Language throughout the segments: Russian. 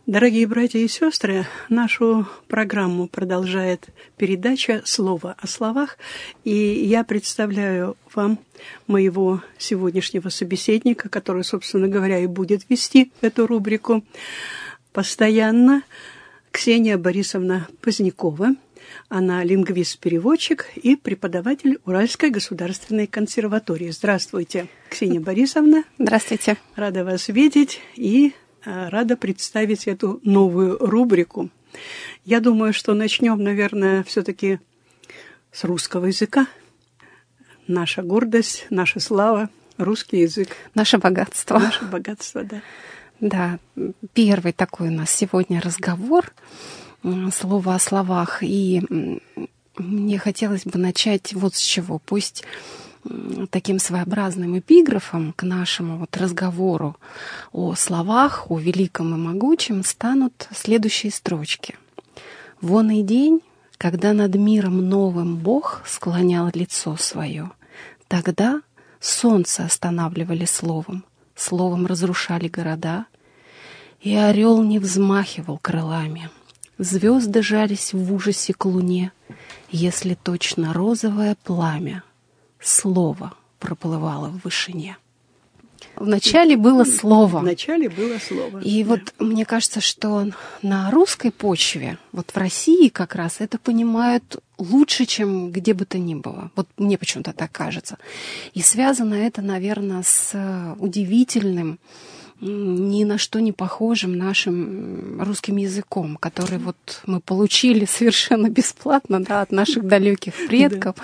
Дорогие братья и сестры, нашу программу продолжает передача «Слово о словах», и я представляю вам моего сегодняшнего собеседника, который, собственно говоря, и будет вести эту рубрику постоянно, Ксения Борисовна Позднякова. Она лингвист-переводчик и преподаватель Уральской государственной консерватории. Здравствуйте, Ксения Борисовна. Здравствуйте. Рада вас видеть и рада представить эту новую рубрику. Я думаю, что начнем, наверное, все-таки с русского языка. Наша гордость, наша слава, русский язык. Наше богатство. Наше богатство, да. Да, первый такой у нас сегодня разговор, слово о словах. И мне хотелось бы начать вот с чего. Пусть таким своеобразным эпиграфом к нашему разговору о словах, о великом и могучем станут следующие строчки. «Вон и день, когда над миром новым Бог склонял лицо свое, тогда солнце останавливали словом, словом разрушали города, и орел не взмахивал крылами, звезды жались в ужасе к луне, если точно розовое пламя слово проплывало в вышине». Вначале было слово. Вначале было слово. И да. вот мне кажется, что на русской почве, вот в России как раз это понимают лучше, чем где бы то ни было. Вот мне почему-то так кажется. И связано это, наверное, с удивительным, ни на что не похожим нашим русским языком, который вот мы получили совершенно бесплатно, да, от наших далеких предков.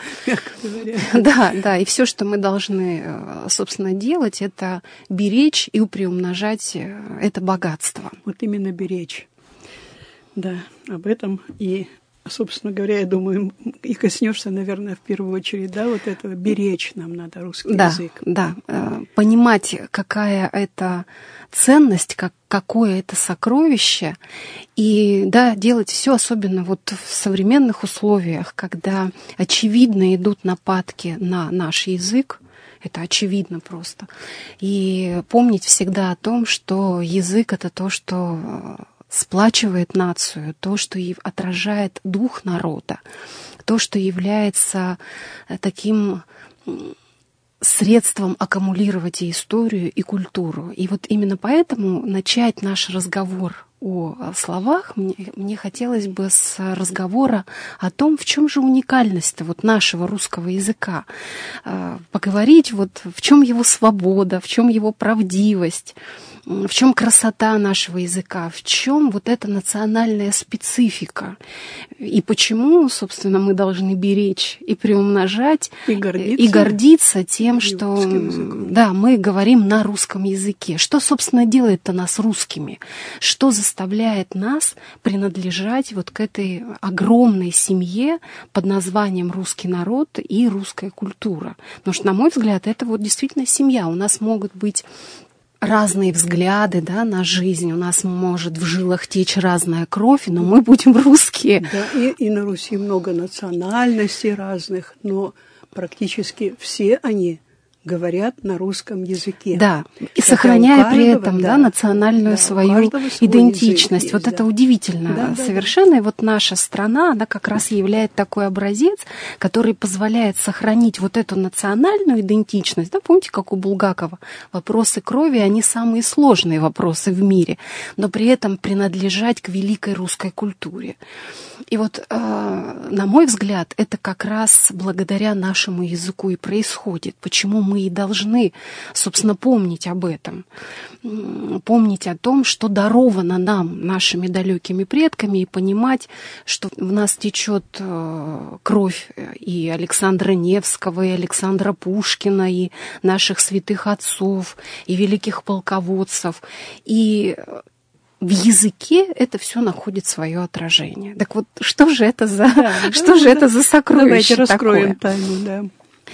Да, и все, что мы должны, собственно, делать, это беречь и приумножать это богатство. Вот именно беречь. Да, об этом и, собственно говоря, я думаю, и коснешься, наверное, в первую очередь, да, вот этого беречь нам надо русский язык. Да, понимать, какая это ценность, какое это сокровище, и, да, делать все, особенно вот в современных условиях, когда очевидно идут нападки на наш язык, это очевидно просто, и помнить всегда о том, что язык — это то, что сплачивает нацию, то, что отражает дух народа, то, что является таким средством аккумулировать и историю, и культуру. И вот именно поэтому начать наш разговор о словах мне хотелось бы с разговора о том, в чем же уникальность-то вот нашего русского языка. Поговорить, вот в чем его свобода, в чем его правдивость, в чем красота нашего языка, в чем вот эта национальная специфика, и почему, собственно, мы должны беречь и приумножать, и гордиться тем, что да, мы говорим на русском языке. Что, собственно, делает-то нас русскими? Что заставляет нас принадлежать вот к этой огромной семье под названием русский народ и русская культура? Потому что, на мой взгляд, это вот действительно семья. У нас могут быть разные взгляды, да, на жизнь, у нас может в жилах течь разная кровь, но мы будем русские. Да, и на Руси много национальностей разных, но практически все они говорят на русском языке. Да, и сохраняя при этом национальную свою идентичность. Язык вот есть, это удивительно совершенно. И вот наша страна, она как раз является такой образец, который позволяет сохранить вот эту национальную идентичность. Да, помните, как у Булгакова? Вопросы крови, они самые сложные вопросы в мире, но при этом принадлежать к великой русской культуре. И вот, на мой взгляд, это как раз благодаря нашему языку и происходит. Почему мы и должны, собственно, помнить об этом, помнить о том, что даровано нам нашими далекими предками, и понимать, что в нас течет кровь и Александра Невского, и Александра Пушкина, и наших святых отцов, и великих полководцев, и в языке это все находит свое отражение. Так вот, что же это за сокровище? Давайте раскроем тайну, да.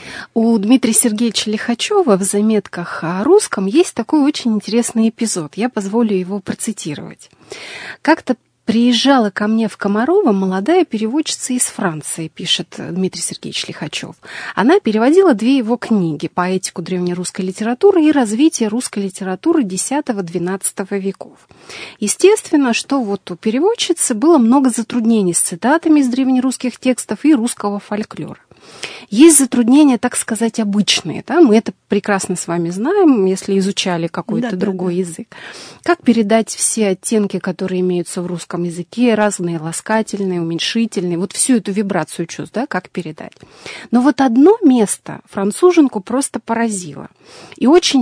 У Дмитрия Сергеевича Лихачева в заметках о русском есть такой очень интересный эпизод. Я позволю его процитировать. Как-то Приезжала ко мне в Комарово молодая переводчица из Франции, пишет Дмитрий Сергеевич Лихачев. Она переводила 2 его книги «Поэтику древнерусской литературы» и «Развитие русской литературы X-XII веков». Естественно, что вот у переводчицы было много затруднений с цитатами из древнерусских текстов и русского фольклора. Есть затруднения, так сказать, обычные. Да? Мы это прекрасно с вами знаем, если изучали какой-то другой язык. Как передать все оттенки, которые имеются в русском языке, разные ласкательные, уменьшительные, вот всю эту вибрацию чувств, да, как передать. Но вот одно место француженку просто поразило и очень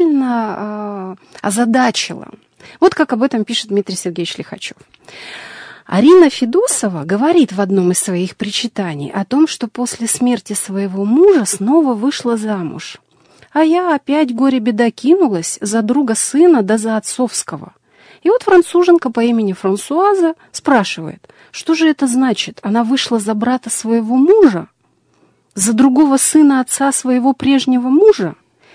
сильно озадачило. Вот как об этом пишет Дмитрий Сергеевич Лихачев. Арина Федосова говорит в одном из своих причитаний о том, что после смерти своего мужа снова вышла замуж. А я опять горе-беда кинулась за друга сына да за отцовского. И вот француженка по имени Франсуаза спрашивает, что же это значит? Она вышла за брата своего мужа? За другого сына отца своего прежнего мужа?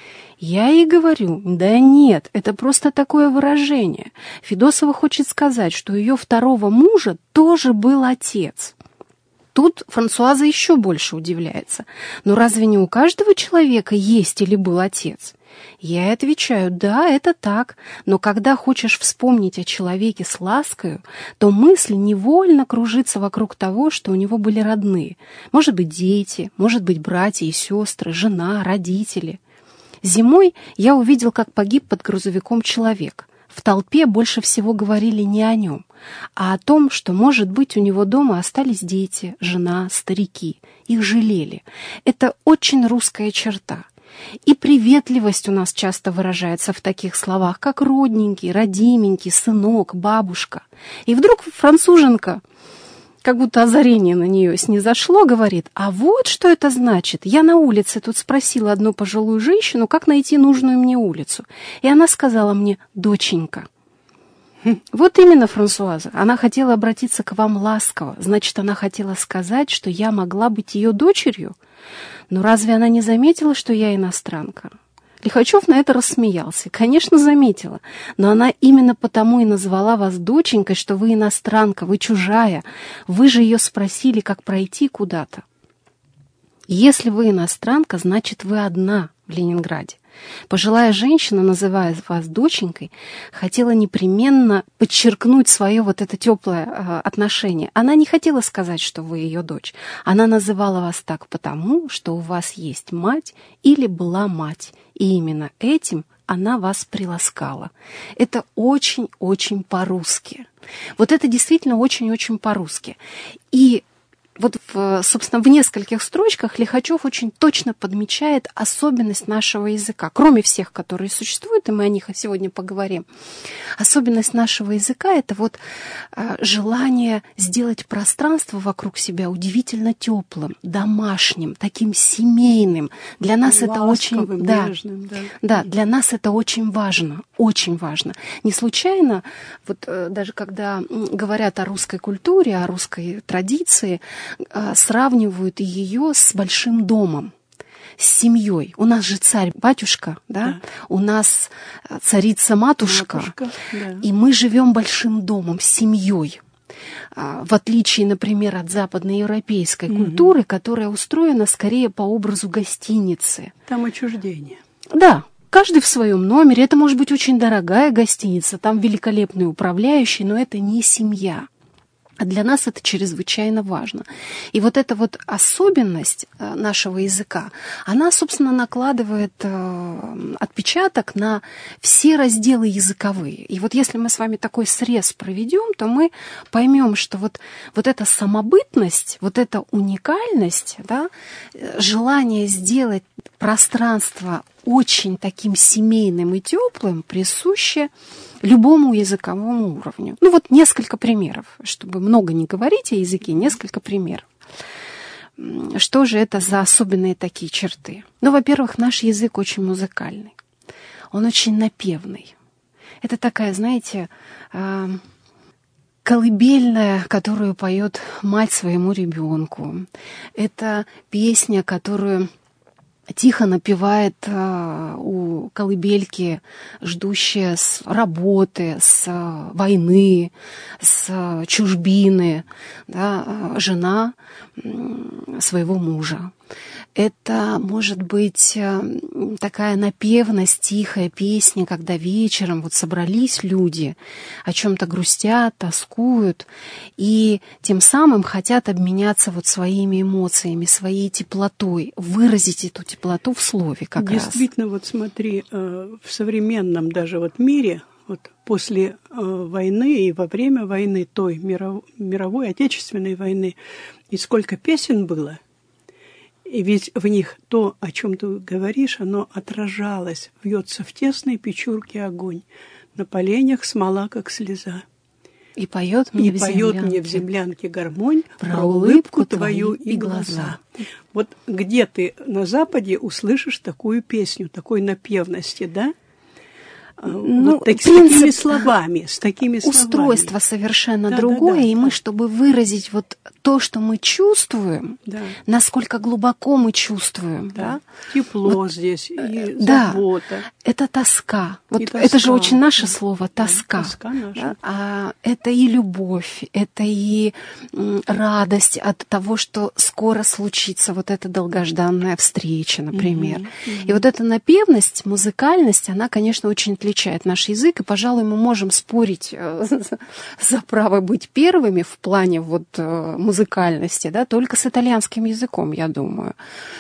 Я ей говорю, да нет, это просто такое выражение. Федосова хочет сказать, что ее второго мужа тоже был отец. Тут Франсуаза еще больше удивляется. Но разве не у каждого человека есть или был отец? Я ей отвечаю, да, это так, но когда хочешь вспомнить о человеке с ласкою, то мысль невольно кружится вокруг того, что у него были родные. Может быть, дети, может быть, братья и сестры, жена, родители. Зимой я увидел, как погиб под грузовиком человек. В толпе больше всего говорили не о нем, а о том, что, может быть, у него дома остались дети, жена, старики. Их жалели. Это очень русская черта. И приветливость у нас часто выражается в таких словах, как родненький, родименький, сынок, бабушка. И вдруг француженка, как будто озарение на нее снизошло, говорит, а вот что это значит. Я на улице тут спросила одну пожилую женщину, как найти нужную мне улицу. И она сказала мне, доченька. Вот именно, Франсуаза, она хотела обратиться к вам ласково. Значит, она хотела сказать, что я могла быть ее дочерью. Но разве она не заметила, что я иностранка? Лихачев на это рассмеялся. Конечно, заметила, но она именно потому и назвала вас доченькой, что вы иностранка, вы чужая. Вы же ее спросили, как пройти куда-то. Если вы иностранка, значит, вы одна в Ленинграде. Пожилая женщина, называя вас доченькой, хотела непременно подчеркнуть свое вот это теплое отношение. Она не хотела сказать, что вы ее дочь. Она называла вас так потому, что у вас есть мать или была мать. И именно этим она вас приласкала. Это очень-очень по-русски. Вот это действительно очень-очень по-русски. И вот, собственно, в нескольких строчках Лихачев очень точно подмечает особенность нашего языка, кроме всех, которые существуют, и мы о них сегодня поговорим. Особенность нашего языка — это вот желание сделать пространство вокруг себя удивительно теплым, домашним, таким семейным. Для нас это очень, нежным, да, для нас это очень важно, очень важно. Не случайно, вот даже когда говорят о русской культуре, о русской традиции, сравнивают ее с большим домом, с семьей. У нас же царь-батюшка, да? У нас царица-матушка, и мы живем большим домом, с семьей. В отличие, например, от западноевропейской культуры, которая устроена скорее по образу гостиницы. Там отчуждение. Да. Каждый в своем номере. Это может быть очень дорогая гостиница, там великолепный управляющий, но это не семья. А для нас это чрезвычайно важно. И вот эта вот особенность нашего языка, она, собственно, накладывает отпечаток на все разделы языковые. И вот если мы с вами такой срез проведем, то мы поймем, что вот эта самобытность, вот эта уникальность, да, желание сделать пространство очень таким семейным и теплым присуще любому языковому уровню. Ну вот несколько примеров, чтобы много не говорить о языке, несколько примеров. Что же это за особенные такие черты? Ну, во-первых, наш язык очень музыкальный, он очень напевный. Это такая, знаете, колыбельная, которую поет мать своему ребенку. Это песня, которую тихо напевает у колыбельки, ждущая с работы, с войны, с чужбины, да, жена своего мужа. Это может быть такая напевность, тихая песня, когда вечером вот собрались люди, о чем-то грустят, тоскуют, и тем самым хотят обменяться вот своими эмоциями, своей теплотой, выразить эту теплоту в слове как раз. Действительно, вот смотри, в современном даже вот мире, вот после войны и во время войны, той мировой, отечественной войны, и сколько песен было, и ведь в них то, о чем ты говоришь, оно отражалось, вьется в тесной печурке огонь, на поленях смола, как слеза. И поет мне в землянке гармонь про улыбку твою и глаза. Вот где ты на Западе услышишь такую песню, такой напевности, да? Ну, вот с такими словами, устройство совершенно другое, и мы, чтобы выразить вот то, что мы чувствуем, насколько глубоко мы чувствуем, тепло вот, здесь и забота. Это тоска. Вот тоска. Это же очень наше слово, тоска. Тоска наша. А это и любовь, это и радость от того, что скоро случится вот эта долгожданная встреча, например. И вот эта напевность, музыкальность, она, конечно, очень отличает наш язык, и, пожалуй, мы можем спорить за право быть первыми в плане вот музыкальности, да, только с итальянским языком, я думаю.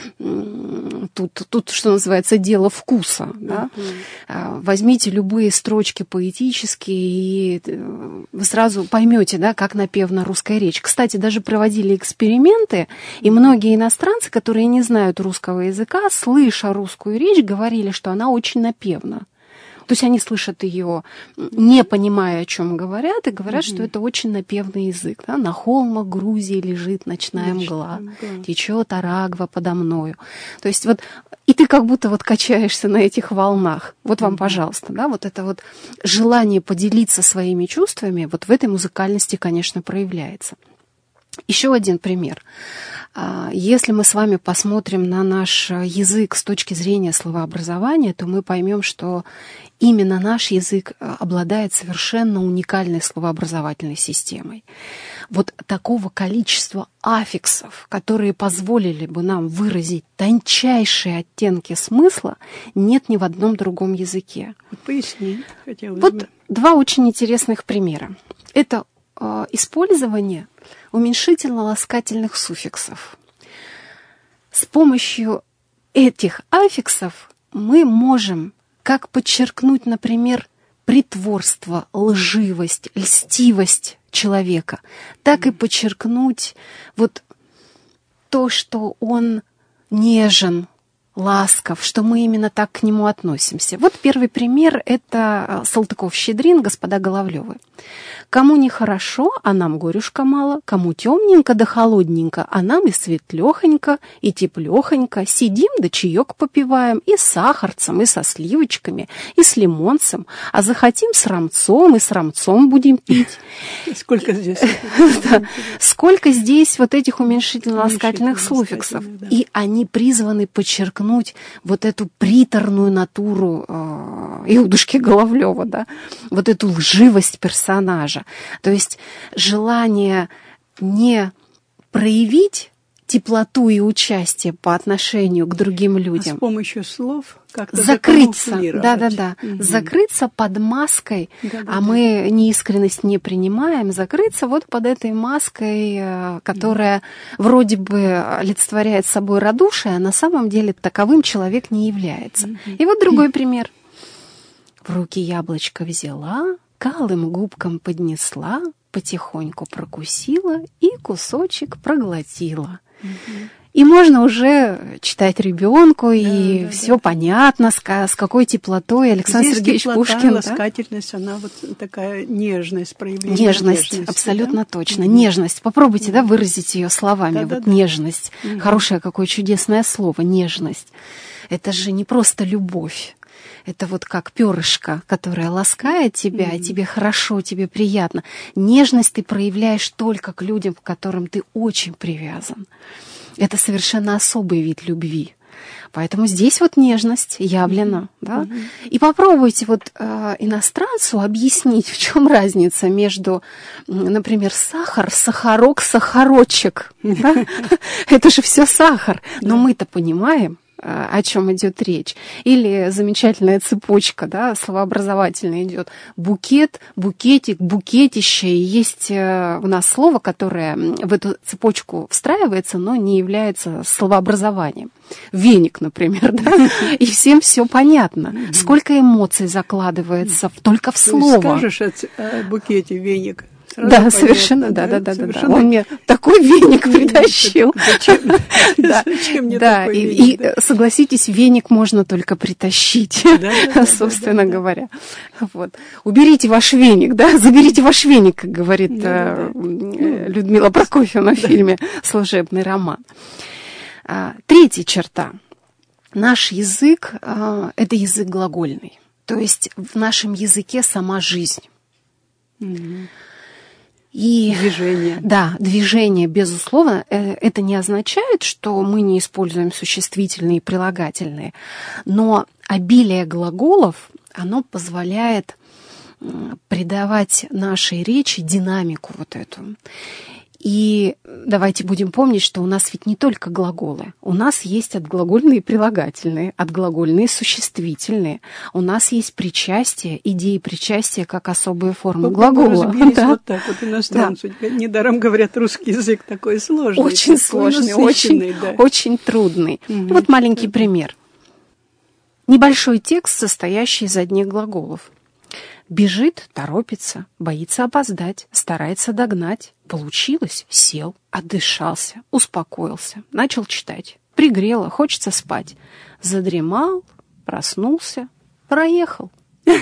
Тут, что называется, дело вкуса, да. Возьмите любые строчки поэтические, и вы сразу поймете, да, как напевна русская речь. Кстати, даже проводили эксперименты, и многие иностранцы, которые не знают русского языка, слыша русскую речь, говорили, что она очень напевна. То есть они слышат ее, не понимая, о чем говорят, и говорят, что это очень напевный язык. Да? На холмах Грузии лежит ночная мгла, течет Арагва подо мною. То есть вот и ты как будто вот качаешься на этих волнах. Вот вам, пожалуйста, да, вот это вот желание поделиться своими чувствами вот в этой музыкальности, конечно, проявляется. Еще один пример. Если мы с вами посмотрим на наш язык с точки зрения словообразования, то мы поймем, что именно наш язык обладает совершенно уникальной словообразовательной системой. Вот такого количества аффиксов, которые позволили бы нам выразить тончайшие оттенки смысла, нет ни в одном другом языке. Поясни, хотелось бы. Вот два очень интересных примера. Это использование уменьшительно-ласкательных суффиксов. С помощью этих аффиксов мы можем как подчеркнуть, например, притворство, лживость, льстивость человека, так и подчеркнуть вот то, что он нежен, ласков, что мы именно так к нему относимся. Вот первый пример — это Салтыков-Щедрин, господа Головлёвы. Кому нехорошо, а нам горюшка мало, кому темненько да холодненько, а нам и светлёхонько, и теплёхонько, сидим да чаёк попиваем и с сахарцем, и со сливочками, и с лимонцем, а захотим с рамцом, и с рамцом будем пить. Сколько здесь? Сколько здесь вот этих уменьшительно-ласкательных суффиксов. И они призваны подчеркнуть вот эту приторную натуру Иудушки Головлёва, да, вот эту лживость персонажа. То есть желание не проявить теплоту и участие по отношению к другим людям. А с помощью слов как-то закрыться, закрыться под маской, а мы неискренность не принимаем, закрыться вот под этой маской, которая вроде бы олицетворяет собой радушие, а на самом деле таковым человек не является. И вот другой пример. В руки яблочко взяла, к алым губкам поднесла, потихоньку прокусила и кусочек проглотила. И можно уже читать ребенку, и все понятно, с какой теплотой Александр Сергеевич Пушкин. Ласкательность, она вот такая нежность, проявление нежности. Абсолютно точно. Нежность. Попробуйте, выразить ее словами. Нежность. Хорошее какое чудесное слово, нежность. Это же не просто любовь. Это вот как перышко, которое ласкает тебя, и тебе хорошо, тебе приятно. Нежность ты проявляешь только к людям, к которым ты очень привязан. Это совершенно особый вид любви. Поэтому здесь вот нежность явлена. Да? И попробуйте вот иностранцу объяснить, в чем разница между, например, сахар, сахарок, сахарочек. Да? Это же все сахар. Но мы-то понимаем, о чем идет речь. Или замечательная цепочка, да, словообразовательная идет. Букет, букетик, букетище. И есть у нас слово, которое в эту цепочку встраивается, но не является словообразованием. Веник, например, да? И всем все понятно. Сколько эмоций закладывается только в слово. Скажешь о букете веник. Да, понятно, совершенно, да. Он мне такой веник притащил. Зачем мне такой веник? И согласитесь, веник можно только притащить, собственно говоря. Вот. Уберите ваш веник, да, заберите ваш веник, как говорит Людмила Прокофьевна в фильме «Служебный роман». Третья черта. Наш язык – это язык глагольный. То есть в нашем языке сама жизнь. И движение. Да, движение, безусловно, это не означает, что мы не используем существительные и прилагательные, но обилие глаголов, оно позволяет придавать нашей речи динамику вот эту. И давайте будем помнить, что у нас ведь не только глаголы. У нас есть отглагольные и прилагательные, отглагольные и существительные. У нас есть причастие, идеи причастия как особые формы глагола. Да. Вот так вот иностранцу. Да. Недаром говорят, русский язык такой сложный. Очень сложный, очень трудный. Вот маленький пример. Небольшой текст, состоящий из одних глаголов. Бежит, торопится, боится опоздать, старается догнать. Получилось, сел, отдышался, успокоился, начал читать. Пригрело, хочется спать. Задремал, проснулся, проехал.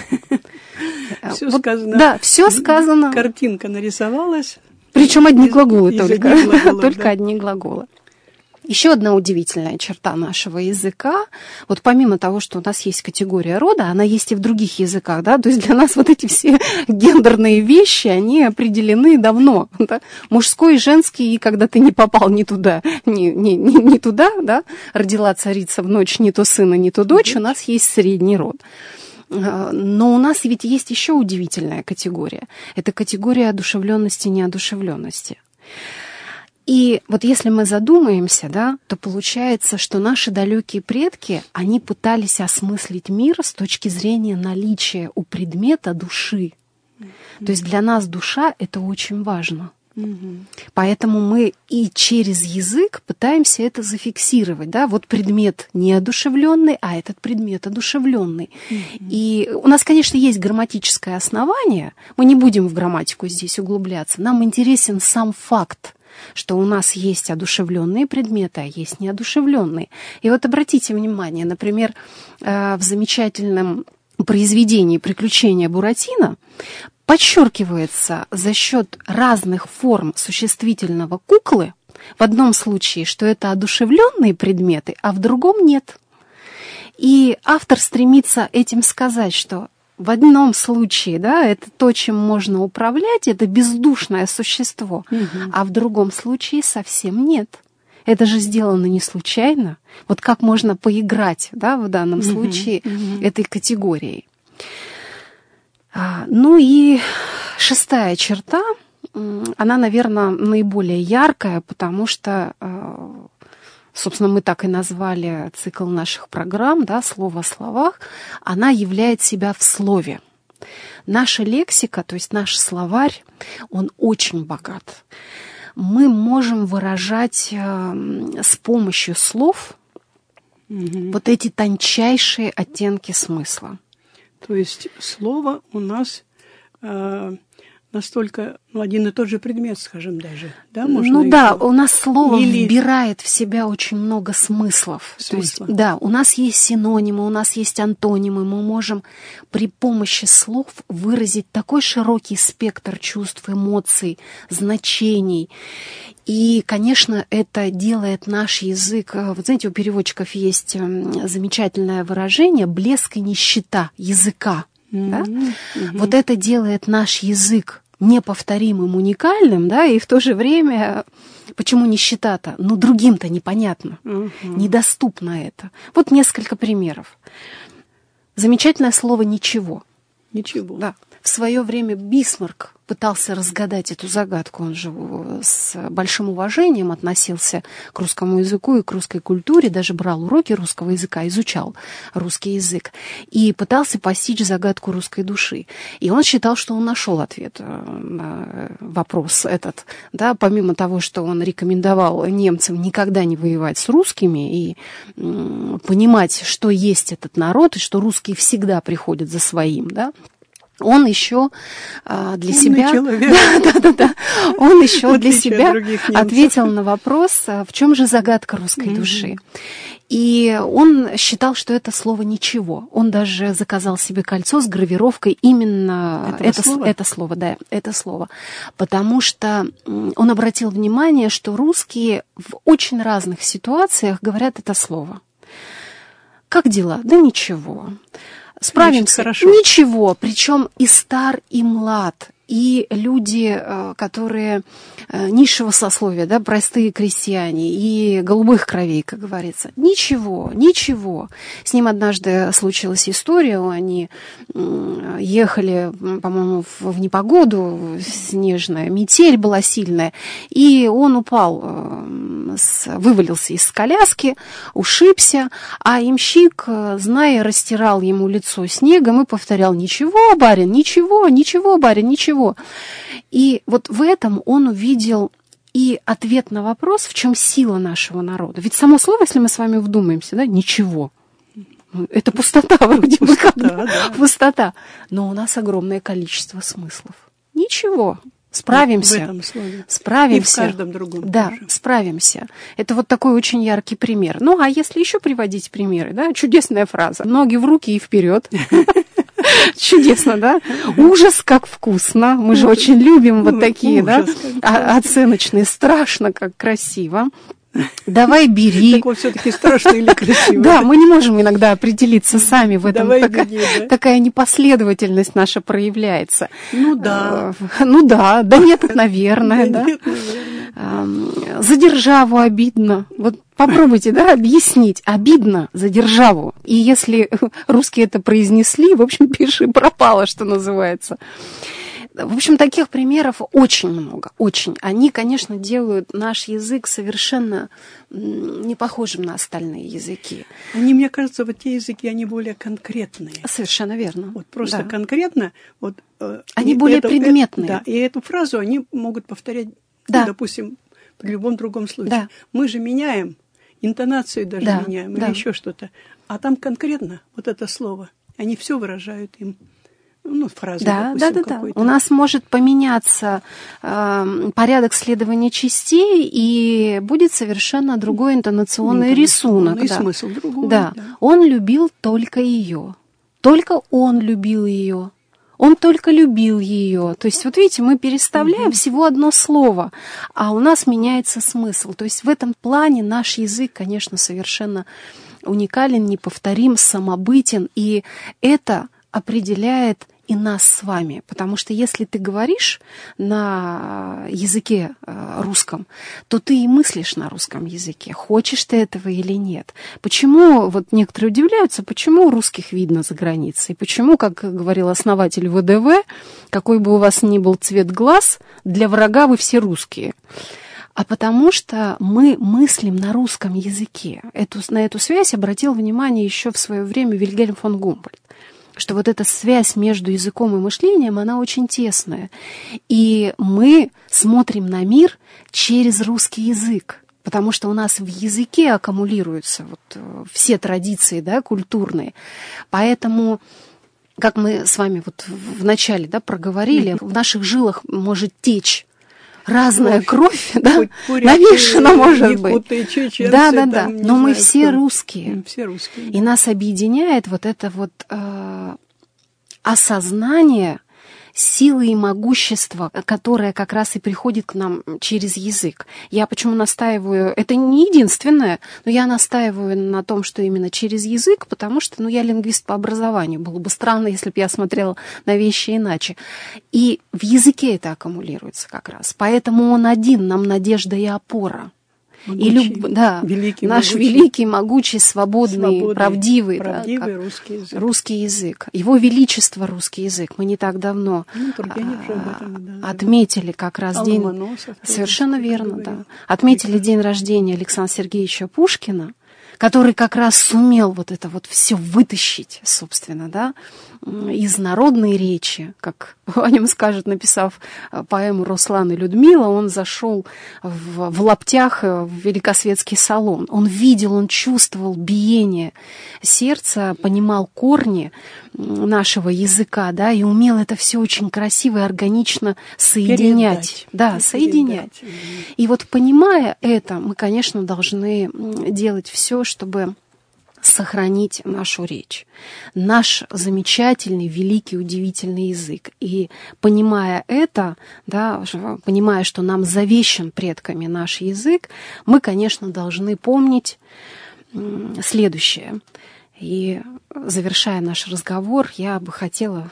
Все сказано. Да, все сказано. Картинка нарисовалась. Причем одни глаголы только. Только одни глаголы. Еще одна удивительная черта нашего языка, вот помимо того, что у нас есть категория рода, она есть и в других языках, да, то есть для нас вот эти все гендерные вещи, они определены давно, да? Мужской и женский, и когда ты не попал не туда, не туда, да, родила царица в ночь не то сына, не то дочь, у нас есть средний род. Но у нас ведь есть еще удивительная категория. Это категория одушевленности, неодушевленности. И вот если мы задумаемся, да, то получается, что наши далекие предки, они пытались осмыслить мир с точки зрения наличия у предмета души. То есть для нас душа — это очень важно. Поэтому мы и через язык пытаемся это зафиксировать. Да? Вот предмет неодушевленный, а этот предмет одушевленный. И у нас, конечно, есть грамматическое основание. Мы не будем в грамматику здесь углубляться. Нам интересен сам факт, что у нас есть одушевленные предметы, а есть неодушевленные. И вот обратите внимание, например, в замечательном произведении «Приключения Буратино» подчеркивается за счет разных форм существительного куклы, в одном случае, что это одушевленные предметы, а в другом нет. И автор стремится этим сказать, что в одном случае, да, это то, чем можно управлять, это бездушное существо, а в другом случае совсем нет. Это же сделано не случайно. Вот как можно поиграть, да, в данном случае этой категорией. Ну и шестая черта, она, наверное, наиболее яркая, потому что, собственно, мы так и назвали цикл наших программ, да, «Слово о словах», она являет себя в слове. Наша лексика, то есть наш словарь, он очень богат. Мы можем выражать с помощью слов вот эти тончайшие оттенки смысла. То есть слово у нас настолько, один и тот же предмет, скажем, даже. Да, можно у нас слово вбирает в себя очень много смыслов. То есть, да, у нас есть синонимы, у нас есть антонимы. Мы можем при помощи слов выразить такой широкий спектр чувств, эмоций, значений. И, конечно, это делает наш язык... Вот знаете, у переводчиков есть замечательное выражение «блеск и нищета языка». Да? Вот это делает наш язык неповторимым, уникальным, да, и в то же время, почему нищета-то? Ну, другим-то непонятно, недоступно это. Вот несколько примеров. Замечательное слово «ничего». Ничего. Да. В свое время Бисмарк пытался разгадать эту загадку. Он же с большим уважением относился к русскому языку и к русской культуре, даже брал уроки русского языка, изучал русский язык и пытался постичь загадку русской души. И он считал, что он нашел ответ на вопрос этот. Да, помимо того, что он рекомендовал немцам никогда не воевать с русскими и понимать, что есть этот народ, и что русские всегда приходят за своим, да, он еще для себя, он еще для себя ответил на вопрос, в чем же загадка русской души. И он считал, что это слово «ничего». Он даже заказал себе кольцо с гравировкой именно это слово. Потому что он обратил внимание, что русские в очень разных ситуациях говорят это слово. Как дела? Да ничего. Справимся. Ничего. Причем и стар, и млад, и люди, которые низшего сословия, да, простые крестьяне, и голубых кровей, как говорится. Ничего, ничего. С ним однажды случилась история, они ехали, по-моему, в непогоду, снежная, метель была сильная, и он упал, вывалился из коляски, ушибся, а ямщик, зная, растирал ему лицо снегом и повторял: «Ничего, барин, ничего, ничего, барин, ничего». И вот в этом он увидел и ответ на вопрос, в чем сила нашего народа. Ведь само слово, если мы с вами вдумаемся, да, «ничего», это пустота, вроде бы как пустота. Но у нас огромное количество смыслов. Ничего. Справимся. В этом слове. Справимся. И в каждом другом. Да, тоже. Справимся. Это вот такой очень яркий пример. Ну, а если еще приводить примеры, да, чудесная фраза. Ноги в руки и вперед. Чудесно, да? Ужас, как вкусно. Мы же очень любим вот такие, да, оценочные. Страшно, как красиво. Давай бери. Так вот, все-таки страшно или красиво? Да, мы не можем иногда определиться сами в этом. Такая непоследовательность наша проявляется. Ну да. Ну да, да нет, наверное. Да. За державу обидно. Вот попробуйте, да, объяснить. Обидно за державу. И если русские это произнесли, в общем, пиши пропало, что называется. В общем, таких примеров очень много, очень. Они, конечно, делают наш язык совершенно не похожим на остальные языки. Они, мне кажется, вот те языки, они более конкретные. Совершенно верно. Вот просто конкретно. Вот, они более предметные. Да, и эту фразу они могут повторять, ну, допустим, при любом другом случае. Да. Мы же меняем, интонацию даже меняем, или еще что-то. А там конкретно вот это слово. Они все выражают им. Ну, фразу, допустим, какой-то. У нас может поменяться порядок следования частей, и будет совершенно другой интонационный рисунок. И смысл другой. Да. Он любил только ее. Только он любил ее. Он только любил ее. То есть, вот видите, мы переставляем всего одно слово, а у нас меняется смысл. То есть в этом плане наш язык, конечно, совершенно уникален, неповторим, самобытен, и это определяет и нас с вами. Потому что если ты говоришь на языке русском, то ты и мыслишь на русском языке. Хочешь ты этого или нет. Почему, вот некоторые удивляются, почему русских видно за границей? Почему, как говорил основатель ВДВ, какой бы у вас ни был цвет глаз, для врага вы все русские. А потому что мы мыслим на русском языке. На эту связь обратил внимание еще в свое время Вильгельм фон Гумбольдт, что вот эта связь между языком и мышлением, она очень тесная. И мы смотрим на мир через русский язык, потому что у нас в языке аккумулируются вот все традиции, да, культурные. Поэтому, как мы с вами вот в начале, да, проговорили, в наших жилах может течь разная кровь, да, намешана может быть. Да. Но мы все русские. Все русские. И нас объединяет вот это вот осознание силы и могущество, которое как раз и приходит к нам через язык. Я почему настаиваю, это не единственное, но я настаиваю на том, что именно через язык, потому что, я лингвист по образованию. Было бы странно, если бы я смотрела на вещи иначе. И в языке это аккумулируется как раз. Поэтому он один, нам надежда и опора. Могучий, наш великий, могучий, свободный, правдивый русский язык. Его величество русский язык. Мы не так давно отметили как раз день... Совершенно верно, да. Отметили день рождения Александра Сергеевича Пушкина, который как раз сумел вот это вот все вытащить, собственно, да, из народной речи, как о нем скажет, написав поэму «Руслан и Людмила», он зашел в лаптях в великосветский салон. Он видел, он чувствовал биение сердца, понимал корни нашего языка, да, и умел это все очень красиво и органично соединять. Соединять. И вот понимая это, мы, конечно, должны делать все, чтобы сохранить нашу речь, наш замечательный, великий, удивительный язык. И понимая это, да, понимая, что нам завещан предками наш язык, мы, конечно, должны помнить следующее. И завершая наш разговор, я бы хотела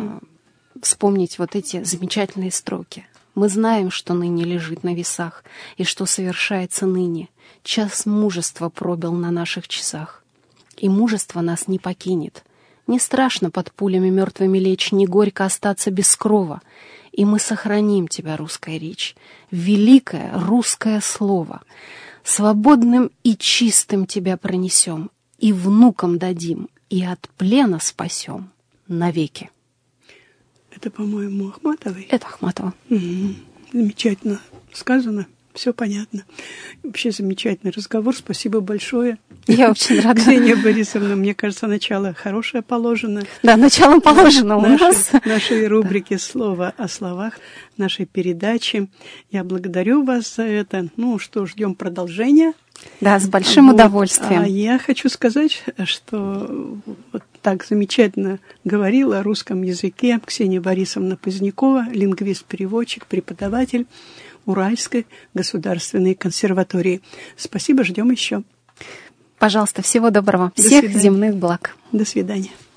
вспомнить вот эти замечательные строки. Мы знаем, что ныне лежит на весах, и что совершается ныне. Час мужества пробил на наших часах. И мужество нас не покинет. Не страшно под пулями мертвыми лечь, не горько остаться без крова. И мы сохраним тебя, русская речь, великое русское слово. Свободным и чистым тебя пронесем, и внукам дадим, и от плена спасем навеки. Это, по-моему, Ахматовой? Это Ахматова. Замечательно сказано. Все понятно. Вообще замечательный разговор. Спасибо большое. Я очень рада. Ксения Борисовна, мне кажется, начало хорошее положено. Да, начало положено у нас. Нашей рубрики «Слово о словах», нашей передачи. Я благодарю вас за это. Ждем продолжения. Да, с большим удовольствием. А я хочу сказать, что вот так замечательно говорила о русском языке Ксения Борисовна Позднякова, лингвист-переводчик, преподаватель Уральской государственной консерватории. Спасибо, ждем еще. Пожалуйста, всего доброго. Всех земных благ. До свидания.